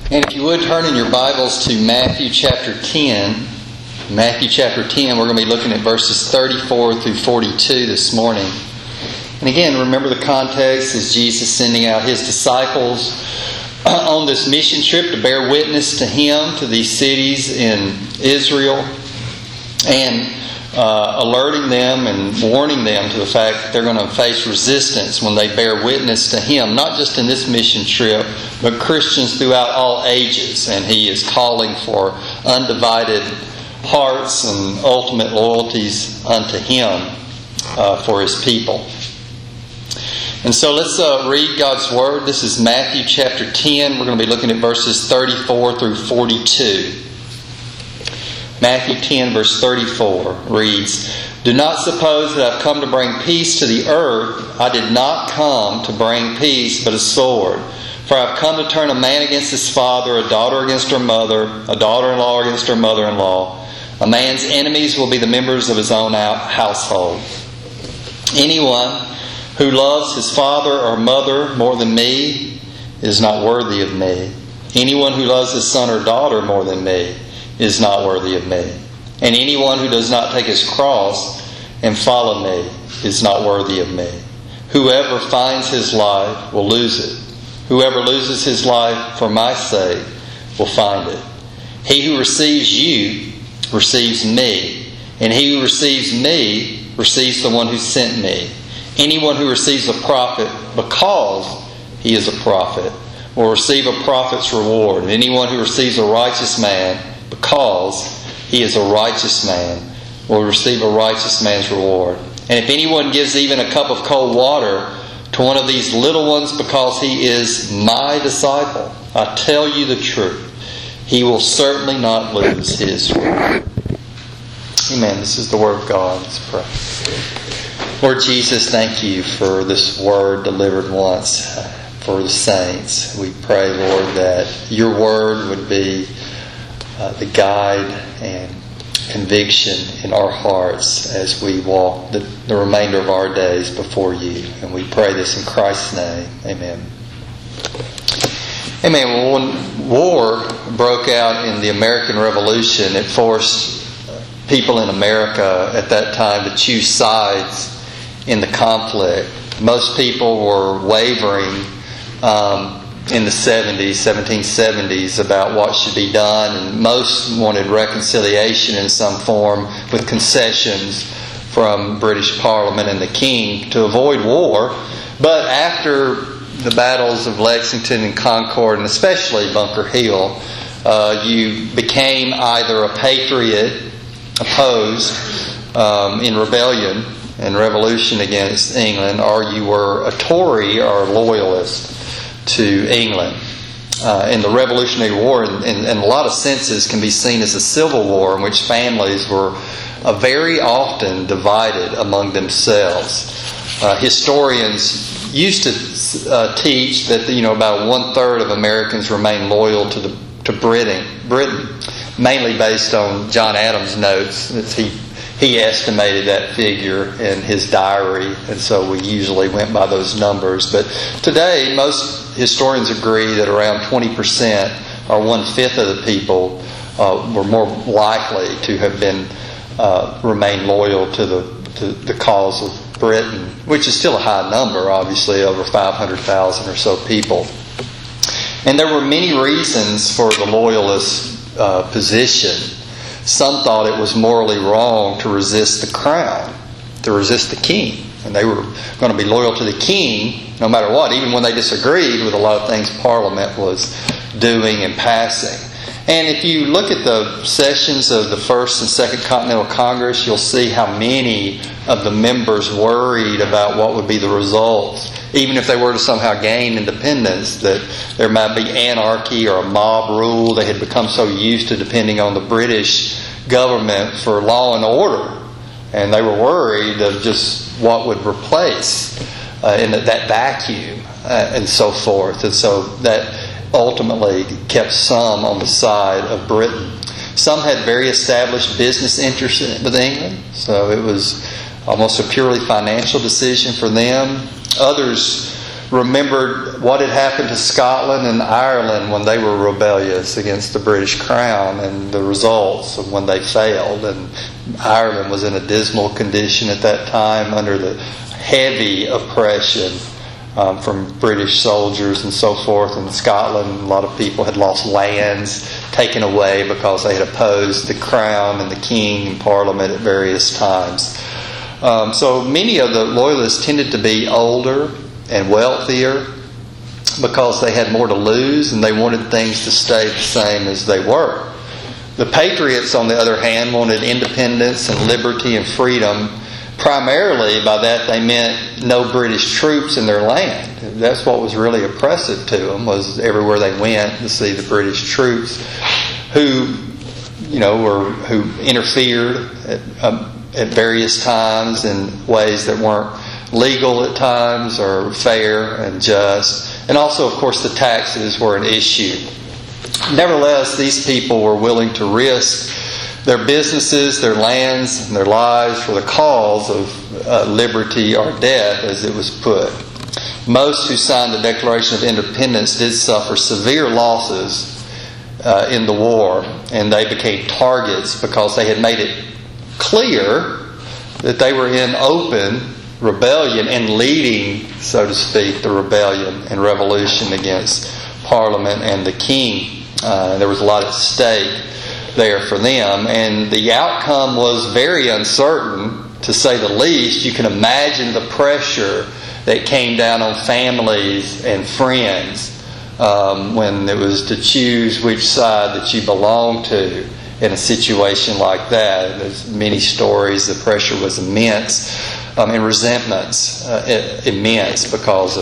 And if you would turn in your Bibles to Matthew chapter 10. Matthew chapter 10, we're going to be looking at verses 34 through 42 this morning. And again, remember the context is Jesus sending out His disciples on this mission trip to bear witness to Him, to these cities in Israel, and alerting them and warning them to the fact that they're going to face resistance when they bear witness to Him, not just in this mission trip, but Christians throughout all ages. And He is calling for undivided hearts and ultimate loyalties unto Him for His people. And so let's read God's Word. This is Matthew chapter 10. We're going to be looking at verses 34 through 42. Matthew 10 verse 34 reads, "Do not suppose that I've come to bring peace to the earth. I did not come to bring peace, but a sword. For I've come to turn a man against his father, a daughter against her mother, a daughter-in-law against her mother-in-law. A man's enemies will be the members of his own household. Anyone who loves his father or mother more than me is not worthy of me. Anyone who loves his son or daughter more than me is not worthy of me. And anyone who does not take his cross and follow me is not worthy of me. Whoever finds his life will lose it. Whoever loses his life for my sake will find it. He who receives you receives me, and he who receives me receives the one who sent me. Anyone who receives a prophet because he is a prophet will receive a prophet's reward. And anyone who receives a righteous man because he is a righteous man will receive a righteous man's reward. And if anyone gives even a cup of cold water to one of these little ones because he is my disciple, I tell you the truth, he will certainly not lose his reward." Amen. This is the Word of God. Let's pray. Lord Jesus, thank You for this Word delivered once for the saints. We pray, Lord, that Your Word would be the guide and conviction in our hearts as we walk the remainder of our days before You. And we pray this in Christ's name. Amen. Amen. Well, when war broke out in the American Revolution, it forced people in America at that time to choose sides in the conflict. Most people were wavering in the 1770s about what should be done, and most wanted reconciliation in some form with concessions from British Parliament and the King to avoid war. But after the battles of Lexington and Concord, and especially Bunker Hill, you became either a patriot opposed in rebellion and revolution against England, or you were a Tory or a loyalist to England. And the Revolutionary War, in a lot of senses, can be seen as a civil war in which families were very often divided among themselves. Historians used to teach that about 1/3 of Americans remain loyal to Britain, mainly based on John Adams' notes. He estimated that figure in his diary, and so we usually went by those numbers. But today, most historians agree that around 20% or 1/5 of the people were more likely to have been remain loyal to the cause of Britain, which is still a high number, obviously, over 500,000 or so people. And there were many reasons for the loyalist position. Some thought it was morally wrong to resist the crown, to resist the king. And they were going to be loyal to the king no matter what, even when they disagreed with a lot of things Parliament was doing and passing. And if you look at the sessions of the First and Second Continental Congress, you'll see how many of the members worried about what would be the results, even if they were to somehow gain independence, that there might be anarchy or a mob rule. They had become so used to depending on the British government for law and order, and they were worried of just what would replace in that vacuum and so forth. And so that ultimately kept some on the side of Britain. Some had very established business interests with England, so it was almost a purely financial decision for them. Others remembered what had happened to Scotland and Ireland when they were rebellious against the British Crown and the results of when they failed. And Ireland was in a dismal condition at that time under the heavy oppression from British soldiers and so forth. In Scotland, a lot of people had lost lands taken away because they had opposed the Crown and the King and Parliament at various times. So many of the Loyalists tended to be older and wealthier because they had more to lose and they wanted things to stay the same as they were. The Patriots, on the other hand, wanted independence and liberty and freedom. Primarily, by that they meant no British troops in their land. That's what was really oppressive to them, was everywhere they went to see the British troops who interfered at various times in ways that weren't legal at times or fair and just. And also, of course, the taxes were an issue. Nevertheless, these people were willing to risk their businesses, their lands, and their lives for the cause of liberty or death, as it was put. Most who signed the Declaration of Independence did suffer severe losses in the war, and they became targets because they had made it clear that they were in open rebellion and leading, so to speak, the rebellion and revolution against Parliament and the King. There was a lot at stake there for them, and the outcome was very uncertain, to say the least. You can imagine the pressure that came down on families and friends when it was to choose which side that you belonged to in a situation like that. There's many stories. The pressure was immense, and resentments immense because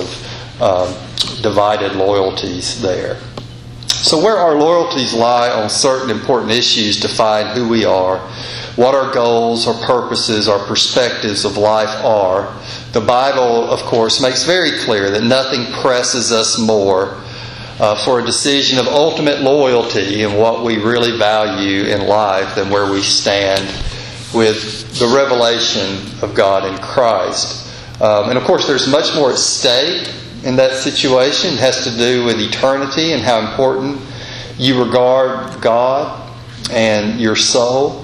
of divided loyalties there. So where our loyalties lie on certain important issues define who we are, what our goals, our purposes, our perspectives of life are. The Bible, of course, makes very clear that nothing presses us more for a decision of ultimate loyalty in what we really value in life than where we stand with the revelation of God in Christ. And of course, there's much more at stake in that situation. It has to do with eternity and how important you regard God and your soul.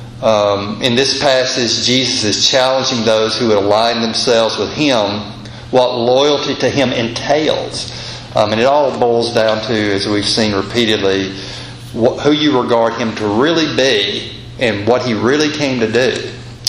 In this passage, Jesus is challenging those who would align themselves with Him, what loyalty to Him entails. And it all boils down to, as we've seen repeatedly, who you regard Him to really be and what He really came to do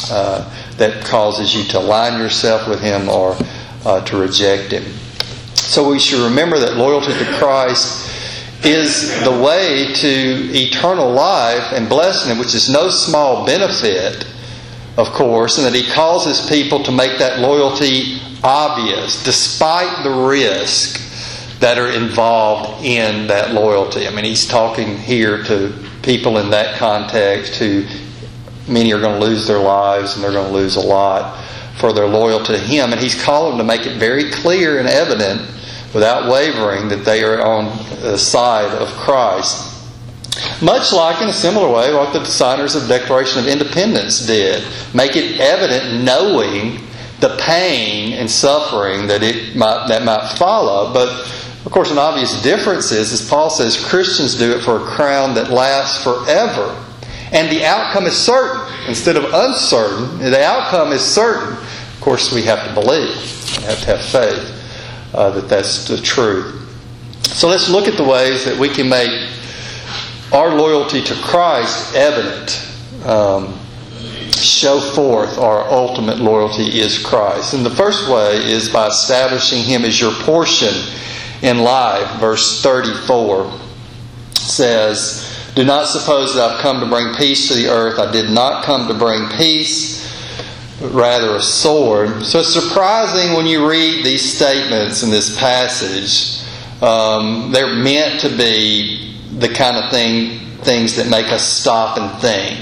that causes you to align yourself with Him or to reject Him. So we should remember that loyalty to Christ is the way to eternal life and blessing, which is no small benefit, of course, and that He causes people to make that loyalty obvious, despite the risk that are involved in that loyalty. I mean, He's talking here to people in that context who many are going to lose their lives and they're going to lose a lot for their loyalty to Him. And He's calling them to make it very clear and evident without wavering that they are on the side of Christ. Much like, in a similar way, what the signers of the Declaration of Independence did. Make it evident, knowing the pain and suffering that might follow. But, of course, an obvious difference is, as Paul says, Christians do it for a crown that lasts forever. And the outcome is certain. Instead of uncertain, the outcome is certain. Of course, we have to believe. We have to have faith that that's the truth. So let's look at the ways that we can make our loyalty to Christ evident. Show forth our ultimate loyalty is Christ. And the first way is by establishing Him as your portion in life. Verse 34 says, "Do not suppose that I've come to bring peace to the earth. I did not come to bring peace, but rather a sword." So it's surprising when you read these statements in this passage. They're meant to be the kind of things that make us stop and think.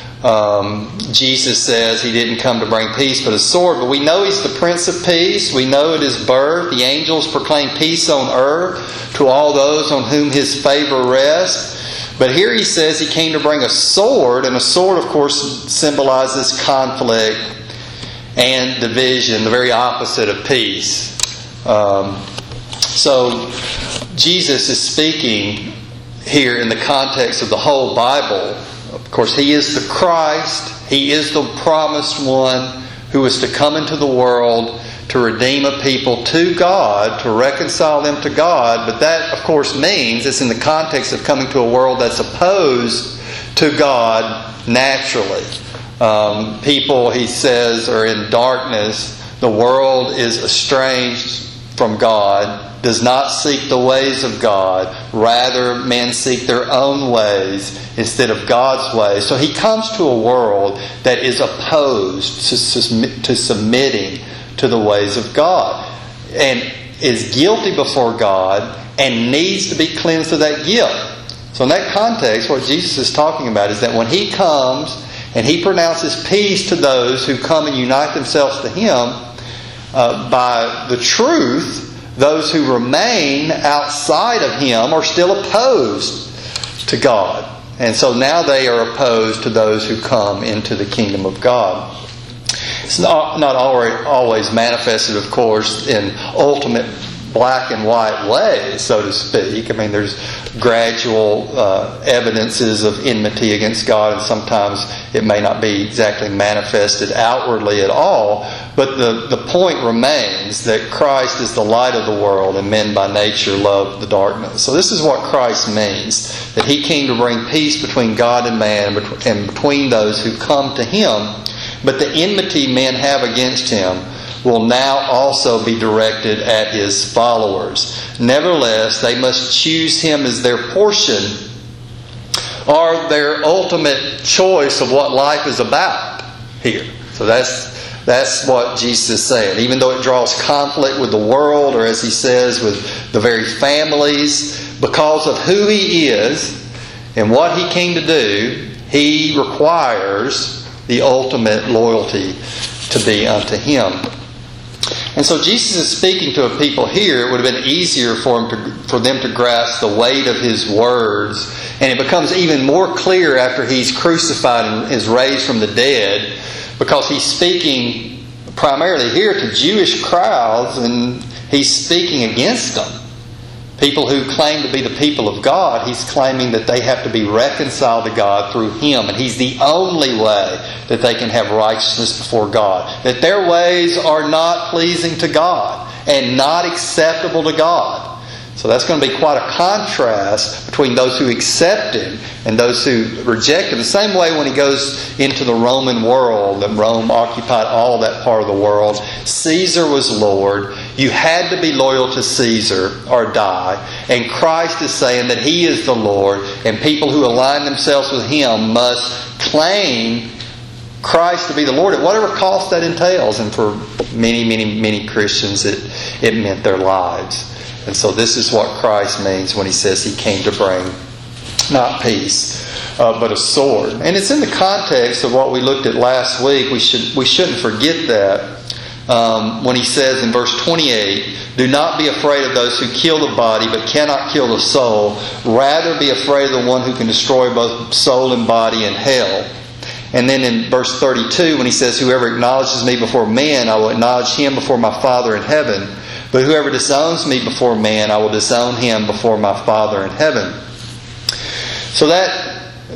Jesus says He didn't come to bring peace but a sword, but we know He's the Prince of Peace. We know at His birth the angels proclaim peace on earth to all those on whom His favor rests. But here He says He came to bring a sword, and a sword, of course, symbolizes conflict and division, the very opposite of peace. So Jesus is speaking here in the context of the whole Bible. Of course, He is the Christ. He is the promised one who is to come into the world to redeem a people to God, to reconcile them to God. But that, of course, means it's in the context of coming to a world that's opposed to God naturally. People, He says, are in darkness. The world is estranged from God, does not seek the ways of God. Rather, men seek their own ways instead of God's ways. So He comes to a world that is opposed to submitting to the ways of God, and is guilty before God and needs to be cleansed of that guilt. So in that context, what Jesus is talking about is that when He comes and He pronounces peace to those who come and unite themselves to Him by the truth, those who remain outside of Him are still opposed to God. And so now they are opposed to those who come into the kingdom of God. It's not always manifested, of course, in ultimate black and white ways, so to speak. I mean, there's gradual evidences of enmity against God, and sometimes it may not be exactly manifested outwardly at all. But the point remains that Christ is the light of the world, and men by nature love the darkness. So this is what Christ means, that He came to bring peace between God and man, and between those who come to Him. But the enmity men have against Him will now also be directed at His followers. Nevertheless, they must choose Him as their portion, or their ultimate choice of what life is about here. So that's what Jesus is saying. Even though it draws conflict with the world, or as He says, with the very families, because of who He is and what He came to do, He requires the ultimate loyalty to be unto Him. And so Jesus is speaking to a people here. It would have been easier for them to grasp the weight of His words. And it becomes even more clear after He's crucified and is raised from the dead, because He's speaking primarily here to Jewish crowds, and He's speaking against them. People who claim to be the people of God, He's claiming that they have to be reconciled to God through Him. And He's the only way that they can have righteousness before God. That their ways are not pleasing to God and not acceptable to God. So that's going to be quite a contrast between those who accept Him and those who reject Him. The same way when He goes into the Roman world, and Rome occupied all that part of the world. Caesar was Lord. You had to be loyal to Caesar or die. And Christ is saying that He is the Lord, and people who align themselves with Him must claim Christ to be the Lord at whatever cost that entails. And for many, many, many Christians, it meant their lives. And so this is what Christ means when He says He came to bring not peace, but a sword. And it's in the context of what we looked at last week. We shouldn't forget that. When He says in verse 28, "Do not be afraid of those who kill the body but cannot kill the soul. Rather be afraid of the one who can destroy both soul and body in hell." And then in verse 32, when He says, "Whoever acknowledges Me before men, I will acknowledge him before My Father in heaven. But whoever disowns Me before man, I will disown him before My Father in heaven." So that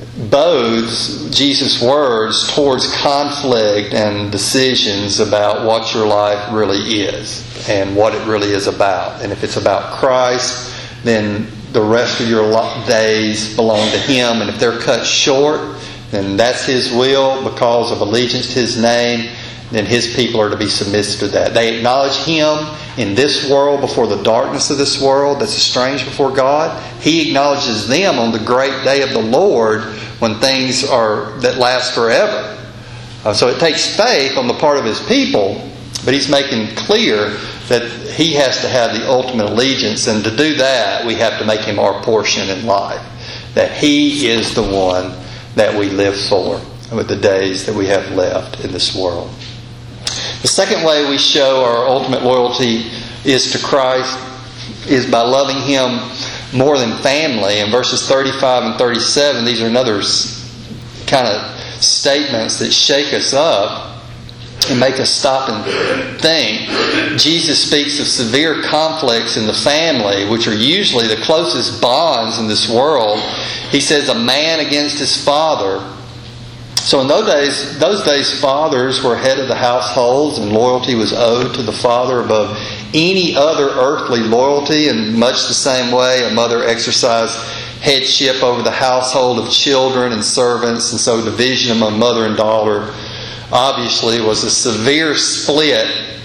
bodes Jesus' words towards conflict and decisions about what your life really is and what it really is about. And if it's about Christ, then the rest of your days belong to Him. And if they're cut short, then that's His will because of allegiance to His name. Then His people are to be submissive to that. They acknowledge Him in this world before the darkness of this world that's estranged before God. He acknowledges them on the great day of the Lord when things are that last forever. So it takes faith on the part of His people, but He's making clear that He has to have the ultimate allegiance, and to do that we have to make Him our portion in life. That He is the one that we live for with the days that we have left in this world. The second way we show our ultimate loyalty is to Christ is by loving Him more than family. In verses 35 and 37, these are another kind of statements that shake us up. and make us stop and think. Jesus speaks of severe conflicts in the family, which are usually the closest bonds in this world. He says a man against his father. So in those days, fathers were head of the households, and loyalty was owed to the father above any other earthly loyalty. In much the same way, a mother exercised headship over the household of children and servants, and so division among mother and daughter obviously was a severe split.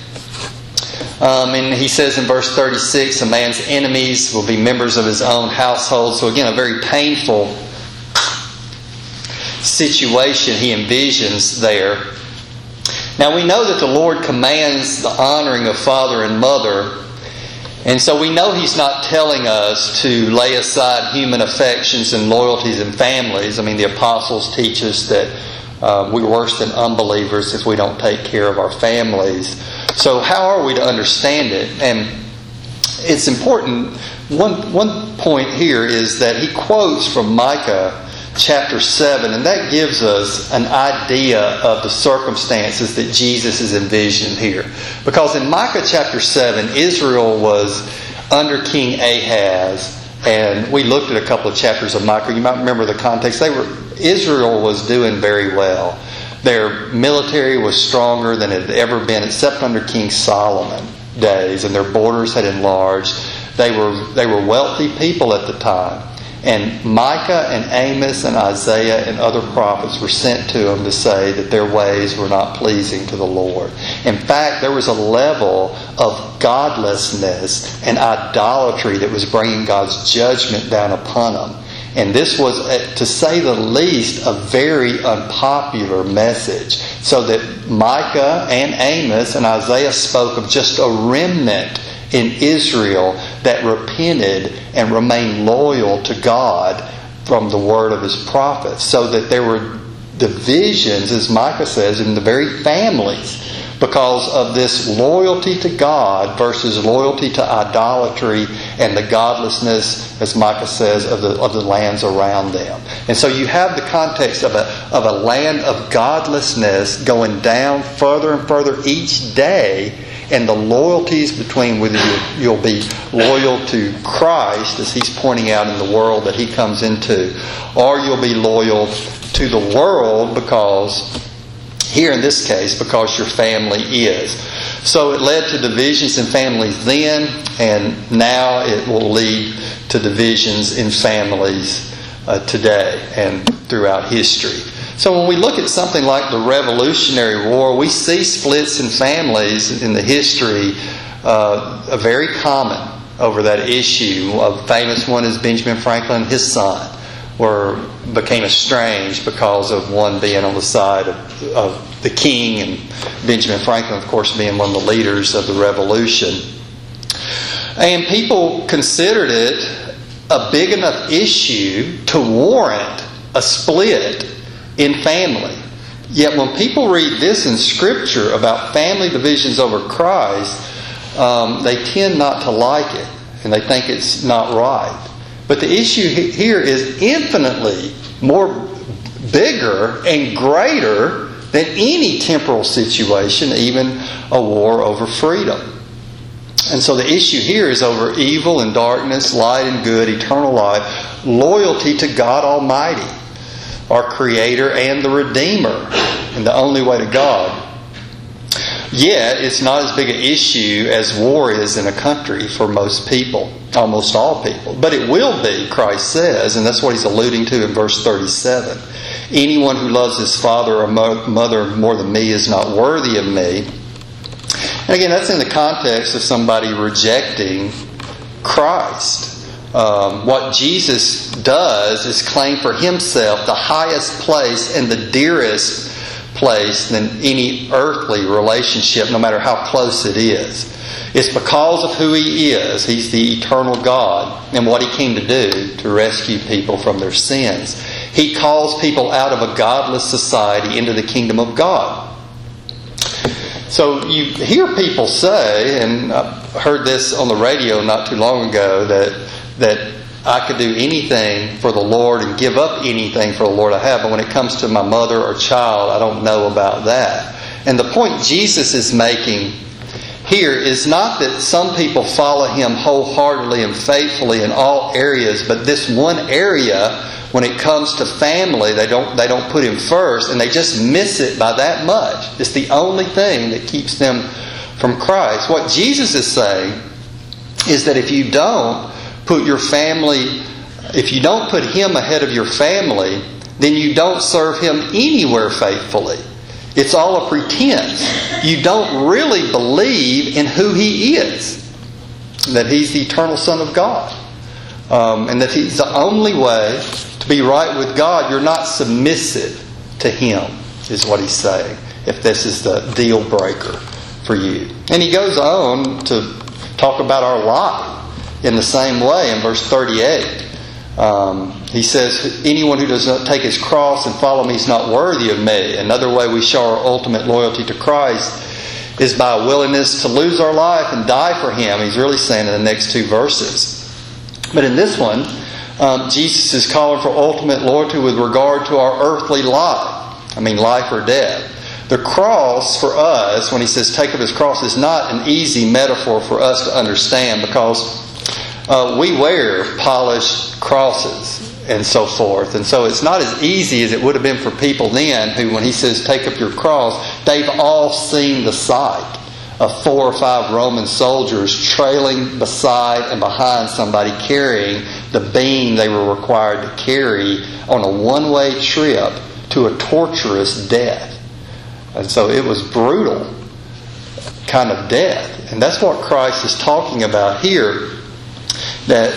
And he says in verse 36, a man's enemies will be members of his own household. So again, a very painful situation he envisions there. Now we know that the Lord commands the honoring of father and mother, and so we know He's not telling us to lay aside human affections and loyalties in families. I mean, the apostles teach us that we're worse than unbelievers if we don't take care of our families. So how are we to understand it? And it's important. One point here is that he quotes from Micah chapter 7, and that gives us an idea of the circumstances that Jesus is envisioning here. Because in Micah chapter 7, Israel was under King Ahaz, and we looked at a couple of chapters of Micah. You might remember the context. Israel was doing very well. Their military was stronger than it had ever been, except under King Solomon days, and their borders had enlarged. They were wealthy people at the time. And Micah and Amos and Isaiah and other prophets were sent to them to say that their ways were not pleasing to the Lord. In fact, there was a level of godlessness and idolatry that was bringing God's judgment down upon them. And this was, to say the least, a very unpopular message. So that Micah and Amos and Isaiah spoke of just a remnant in Israel that repented and remained loyal to God from the word of His prophets. So that there were divisions, as Micah says, in the very families because of this loyalty to God versus loyalty to idolatry and the godlessness, as Micah says, of the lands around them. And so you have the context of a land of godlessness going down further and further each day, and the loyalties between whether you'll be loyal to Christ, as He's pointing out in the world that He comes into, or you'll be loyal to the world because, here in this case, because your family is. So it led to divisions in families then, and now it will lead to divisions in families today and throughout history. So when we look at something like the Revolutionary War, we see splits in families in the history very common over that issue. A famous one is Benjamin Franklin and his son became estranged because of one being on the side of the king, and Benjamin Franklin, of course, being one of the leaders of the revolution. And people considered it a big enough issue to warrant a split in family. Yet when people read this in Scripture about family divisions over Christ, they tend not to like it, and they think it's not right. But the issue here is infinitely more bigger and greater than any temporal situation, even a war over freedom. And so the issue here is over evil and darkness, light and good, eternal life, loyalty to God Almighty, our Creator and the Redeemer, and the only way to God. Yet, it's not as big an issue as war is in a country for most people, almost all people. But it will be, Christ says, and that's what He's alluding to in verse 37. Anyone who loves his father or mother more than me is not worthy of me. And again, that's in the context of somebody rejecting Christ. What Jesus does is claim for Himself the highest place and the dearest place than any earthly relationship, no matter how close it is. It's because of who He is. He's the eternal God, and what He came to do to rescue people from their sins. He calls people out of a godless society into the kingdom of God. So you hear people say, and I heard this on the radio not too long ago, that I could do anything for the Lord and give up anything for the Lord I have, but when it comes to my mother or child, I don't know about that. And the point Jesus is making here is not that some people follow Him wholeheartedly and faithfully in all areas, but this one area, when it comes to family, they don't put Him first, and they just miss it by that much. It's the only thing that keeps them from Christ. What Jesus is saying is that if you don't put your family, if you don't put Him ahead of your family, then you don't serve Him anywhere faithfully. It's all a pretense. You don't really believe in who He is. That He's the eternal Son of God. And that He's the only way to be right with God. You're not submissive to Him, is what He's saying, if this is the deal breaker for you. And He goes on to talk about our life in the same way in verse 38. He says, anyone who does not take his cross and follow me is not worthy of me. Another way we show our ultimate loyalty to Christ is by a willingness to lose our life and die for Him. He's really saying in the next two verses. But in this one, Jesus is calling for ultimate loyalty with regard to our earthly life. I mean, life or death. The cross for us, when He says take up His cross, is not an easy metaphor for us to understand, because we wear polished crosses and so forth. And so it's not as easy as it would have been for people then who, when He says take up your cross, they've all seen the sight of 4 or 5 Roman soldiers trailing beside and behind somebody carrying the beam they were required to carry on a one-way trip to a torturous death. And so it was brutal kind of death. And that's what Christ is talking about here. That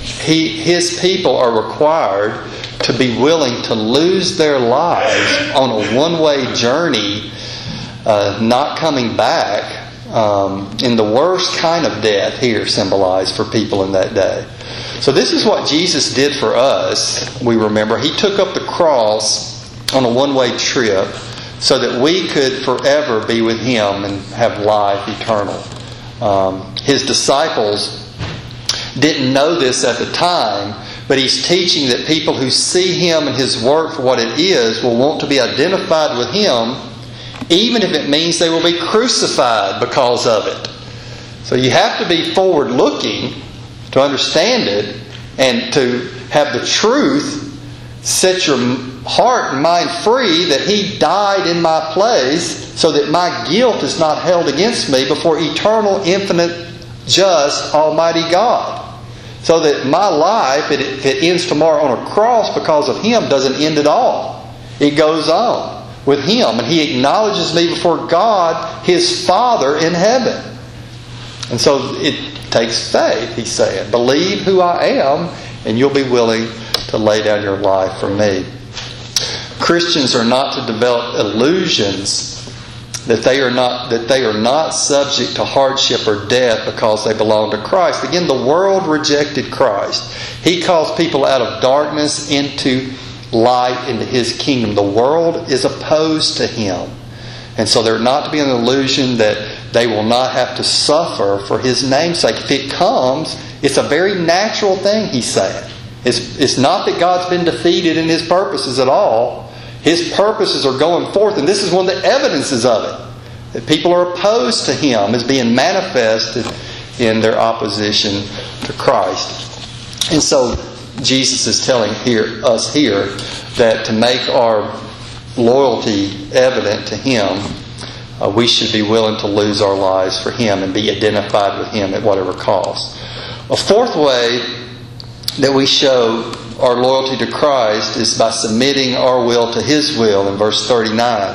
His people are required to be willing to lose their lives on a one-way journey, not coming back, in the worst kind of death here symbolized for people in that day. So this is what Jesus did for us, we remember. He took up the cross on a one-way trip so that we could forever be with Him and have life eternal. His disciples didn't know this at the time, but He's teaching that people who see Him and His work for what it is will want to be identified with Him, even if it means they will be crucified because of it. So you have to be forward-looking to understand it, and to have the truth set your heart and mind free that He died in my place so that my guilt is not held against me before eternal, infinite, just, almighty God. So that my life, if it ends tomorrow on a cross because of Him, doesn't end at all. It goes on with Him. And He acknowledges me before God, His Father in heaven. And so it takes faith, He's saying. Believe who I am, and you'll be willing to lay down your life for me. Christians are not to develop illusions that they are not subject to hardship or death because they belong to Christ. Again, the world rejected Christ. He calls people out of darkness into light, into His kingdom. The world is opposed to Him. And so they're not to be an illusion that they will not have to suffer for His name's sake. If it comes, it's a very natural thing, He's saying. It's not that God's been defeated in His purposes at all. His purposes are going forth, and this is one of the evidences of it. That people are opposed to Him as being manifested in their opposition to Christ. And so Jesus is telling us here that to make our loyalty evident to Him, we should be willing to lose our lives for Him and be identified with Him at whatever cost. A fourth way that we show our loyalty to Christ is by submitting our will to His will in verse 39.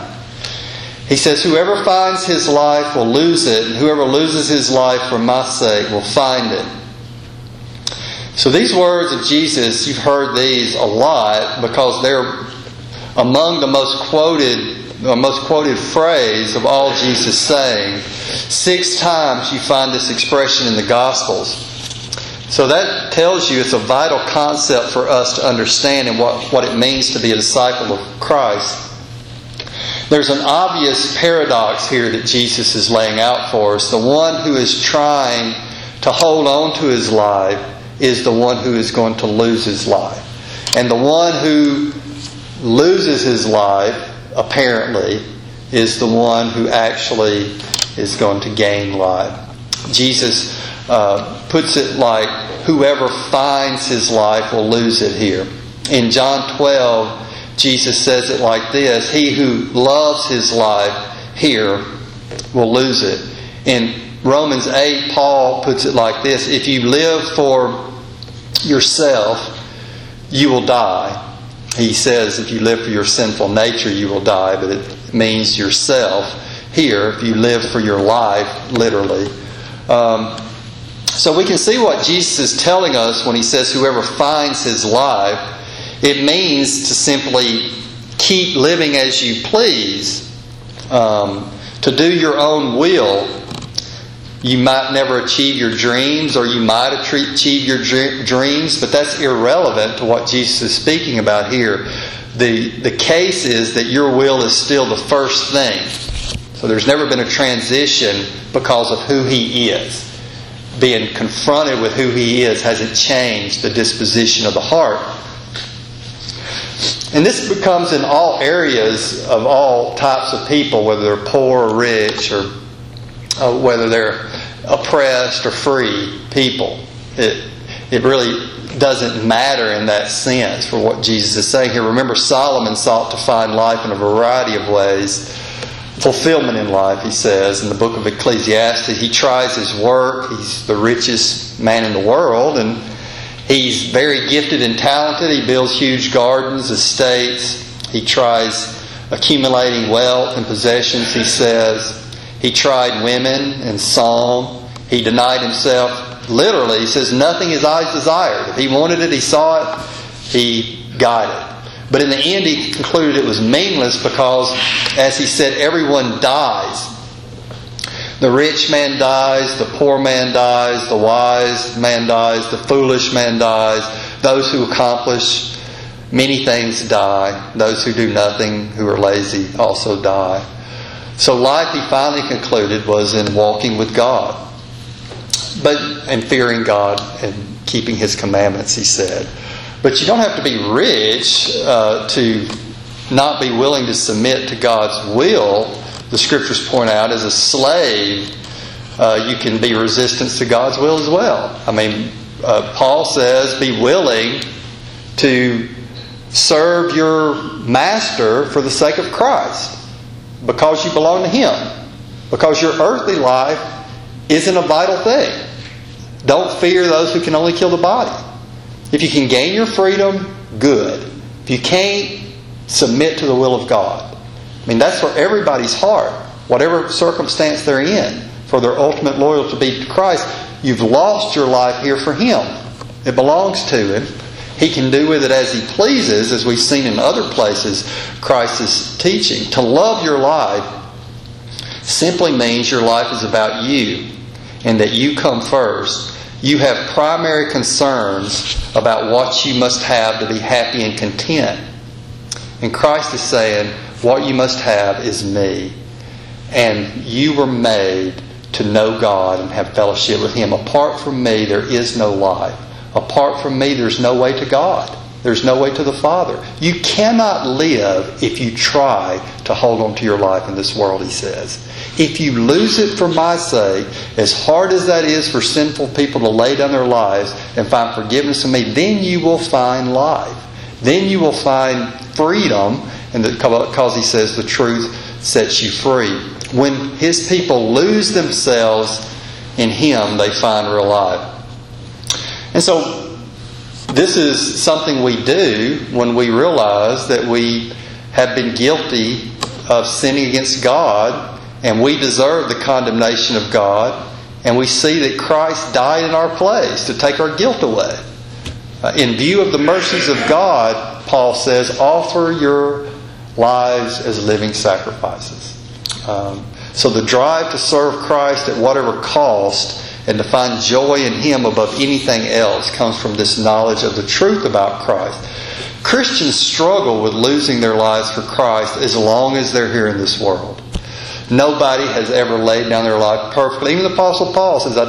He says, whoever finds his life will lose it, and whoever loses his life for my sake will find it. So these words of Jesus, you've heard these a lot because they're among the most quoted phrase of all Jesus saying. 6 times you find this expression in the Gospels. So that tells you it's a vital concept for us to understand and what it means to be a disciple of Christ. There's an obvious paradox here that Jesus is laying out for us. The one who is trying to hold on to his life is the one who is going to lose his life. And the one who loses his life, apparently, is the one who actually is going to gain life. Jesus puts it like, whoever finds his life will lose it here. In John 12, Jesus says it like this: he who loves his life here will lose it. In Romans 8, Paul puts it like this: if you live for yourself, you will die. He says if you live for your sinful nature, you will die, but it means yourself here, if you live for your life, literally. So we can see what Jesus is telling us when he says whoever finds his life. It means to simply keep living as you please, to do your own will. You might never achieve your dreams, or you might achieve your dreams, but that's irrelevant to what Jesus is speaking about here. The case is that your will is still the first thing. So there's never been a transition because of who he is. Being confronted with who he is hasn't changed the disposition of the heart. And this becomes in all areas of all types of people, whether they're poor or rich, or whether they're oppressed or free people. It really doesn't matter in that sense for what Jesus is saying here. Remember, Solomon sought to find life in a variety of ways. Fulfillment in life, he says in the book of Ecclesiastes. He tries his work. He's the richest man in the world, and he's very gifted and talented. He builds huge gardens, estates. He tries accumulating wealth and possessions, he says. He tried women and song. He denied himself. Literally, he says, nothing his eyes desired. If he wanted it, he saw it, he got it. But in the end, he concluded it was meaningless because, as he said, everyone dies. The rich man dies, the poor man dies, the wise man dies, the foolish man dies. Those who accomplish many things die. Those who do nothing, who are lazy, also die. So life, he finally concluded, was in walking with God, and fearing God and keeping his commandments, he said. But you don't have to be rich to not be willing to submit to God's will. The Scriptures point out, as a slave, you can be resistant to God's will as well. I mean, Paul says, be willing to serve your master for the sake of Christ, because you belong to him, because your earthly life isn't a vital thing. Don't fear those who can only kill the body. If you can gain your freedom, good. If you can't, submit to the will of God. I mean, that's for everybody's heart, whatever circumstance they're in, for their ultimate loyalty to be to Christ. You've lost your life here for him. It belongs to him. He can do with it as he pleases, as we've seen in other places Christ is teaching. To love your life simply means your life is about you, and that you come first. You have primary concerns about what you must have to be happy and content. And Christ is saying, what you must have is me. And you were made to know God and have fellowship with him. Apart from me, there is no life. Apart from me, there's no way to God. There's no way to the Father. You cannot live if you try to hold on to your life in this world, he says. If you lose it for my sake, as hard as that is for sinful people to lay down their lives and find forgiveness in me, then you will find life. Then you will find freedom, and because he says the truth sets you free. When his people lose themselves in him, they find real life. And so this is something we do when we realize that we have been guilty of sinning against God, and we deserve the condemnation of God, and we see that Christ died in our place to take our guilt away. In view of the mercies of God, Paul says, offer your lives as living sacrifices. So the drive to serve Christ at whatever cost and to find joy in him above anything else comes from this knowledge of the truth about Christ. Christians struggle with losing their lives for Christ as long as they're here in this world. Nobody has ever laid down their life perfectly. Even the Apostle Paul says, I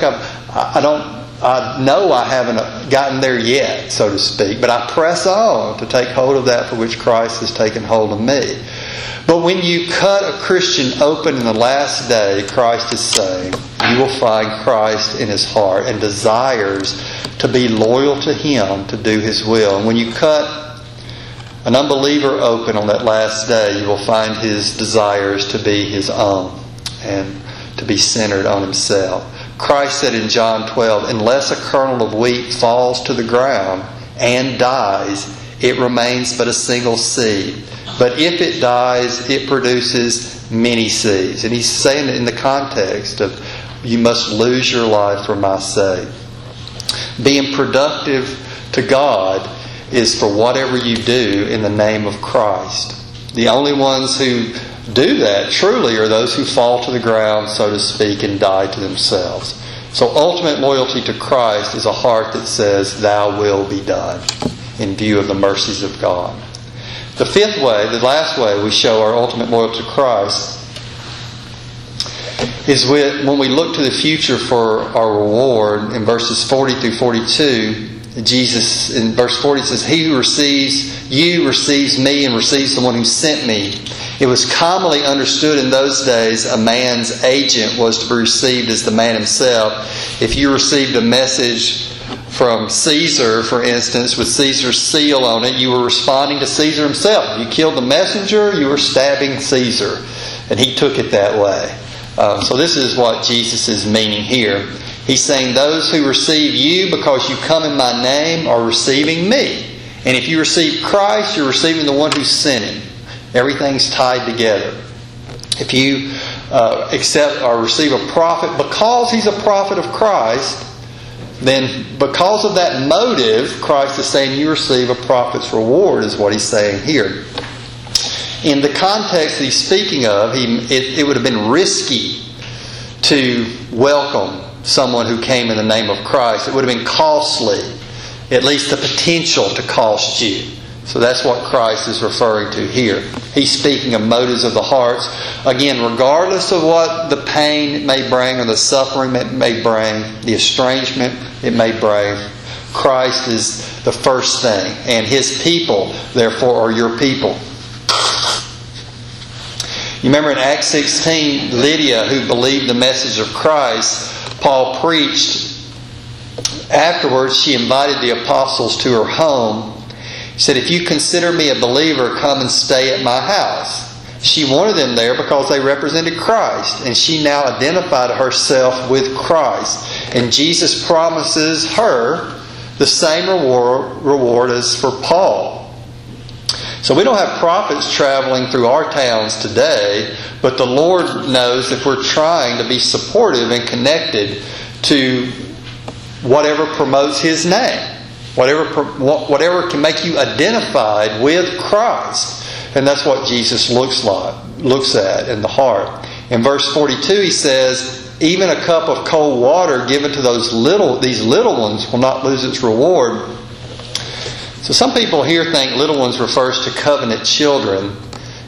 know I haven't gotten there yet, so to speak, but I press on to take hold of that for which Christ has taken hold of me. But when you cut a Christian open in the last day, Christ is saying, you will find Christ in his heart and desires to be loyal to him, to do his will. And when you cut an unbeliever open on that last day, you will find his desires to be his own and to be centered on himself. Christ said in John 12, unless a kernel of wheat falls to the ground and dies, it remains but a single seed. But if it dies, it produces many seeds. And he's saying it in the context of, you must lose your life for my sake. Being productive to God is for whatever you do in the name of Christ. The only ones who do that truly are those who fall to the ground, so to speak, and die to themselves. So ultimate loyalty to Christ is a heart that says, thy will be done, in view of the mercies of God. The fifth way, the last way we show our ultimate loyalty to Christ is when we look to the future for our reward. In verses 40 through 42, Jesus, in verse 40, says, he who receives you receives me and receives the one who sent me. It was commonly understood in those days a man's agent was to be received as the man himself. If you received a message from Caesar, for instance, with Caesar's seal on it, you were responding to Caesar himself. If you killed the messenger, you were stabbing Caesar. And he took it that way. So this is what Jesus is meaning here. He's saying those who receive you because you come in my name are receiving me. And if you receive Christ, you're receiving the one who sent him. Everything's tied together. If you accept or receive a prophet because he's a prophet of Christ, then because of that motive, Christ is saying you receive a prophet's reward, is what he's saying here. In the context that he's speaking of, it would have been risky to welcome someone who came in the name of Christ. It would have been costly, at least the potential to cost you. So that's what Christ is referring to here. He's speaking of motives of the hearts. Again, regardless of what the pain it may bring or the suffering it may bring, the estrangement it may bring, Christ is the first thing. And his people, therefore, are your people. You remember in Acts 16, Lydia, who believed the message of Christ, Paul preached. Afterwards, she invited the apostles to her home. He said, if you consider me a believer, come and stay at my house. She wanted them there because they represented Christ. And she now identified herself with Christ. And Jesus promises her the same reward as for Paul. So we don't have prophets traveling through our towns today, but the Lord knows if we're trying to be supportive and connected to whatever promotes his name. Whatever can make you identified with Christ. And that's what Jesus looks at in the heart. In verse 42 he says, even a cup of cold water given to these little ones will not lose its reward. So some people here think little ones refers to covenant children,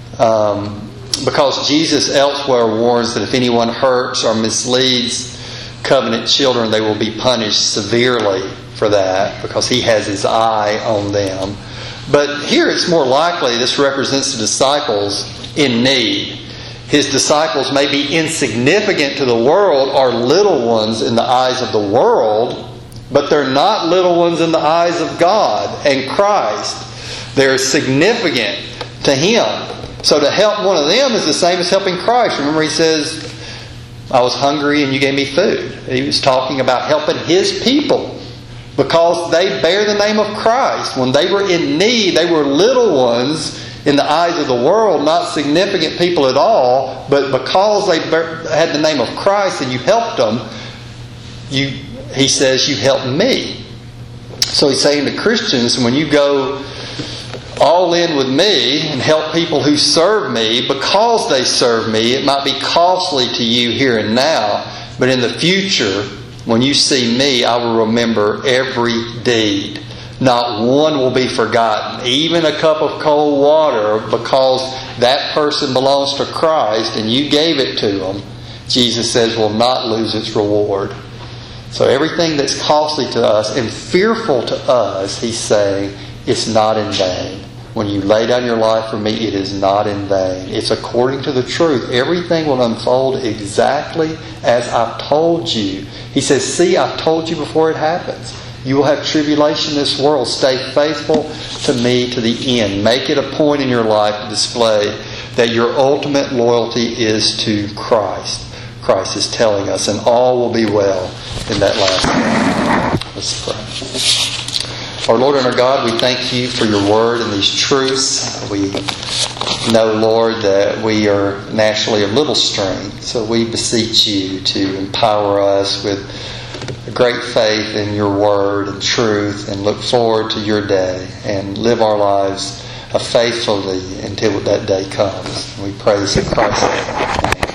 because Jesus elsewhere warns that if anyone hurts or misleads covenant children, they will be punished severely for that, because he has his eye on them. But here it's more likely this represents the disciples in need. His disciples may be insignificant to the world or little ones in the eyes of the world, but they're not little ones in the eyes of God and Christ. They're significant to him. So to help one of them is the same as helping Christ. Remember he says, I was hungry and you gave me food. He was talking about helping his people because they bear the name of Christ. When they were in need, they were little ones in the eyes of the world, not significant people at all, but because they had the name of Christ and you helped them, he says, you helped me. So he's saying to Christians, when you go all in with me and help people who serve me, because they serve me, it might be costly to you here and now, but in the future, when you see me, I will remember every deed. Not one will be forgotten. Even a cup of cold water, because that person belongs to Christ and you gave it to them, Jesus says will not lose its reward. So everything that's costly to us and fearful to us, he's saying, it's not in vain. when you lay down your life for me, it is not in vain. It's according to the truth. Everything will unfold exactly as I've told you. He says, see, I've told you before it happens. You will have tribulation in this world. Stay faithful to me to the end. Make it a point in your life to display that your ultimate loyalty is to Christ. Christ is telling us, and all will be well in that last day. Let's pray. Our Lord and our God, we thank you for your word and these truths. We know, Lord, that we are naturally of little strength, so we beseech you to empower us with great faith in your word and truth, and look forward to your day and live our lives faithfully until that day comes. We pray this in Christ's name. Amen.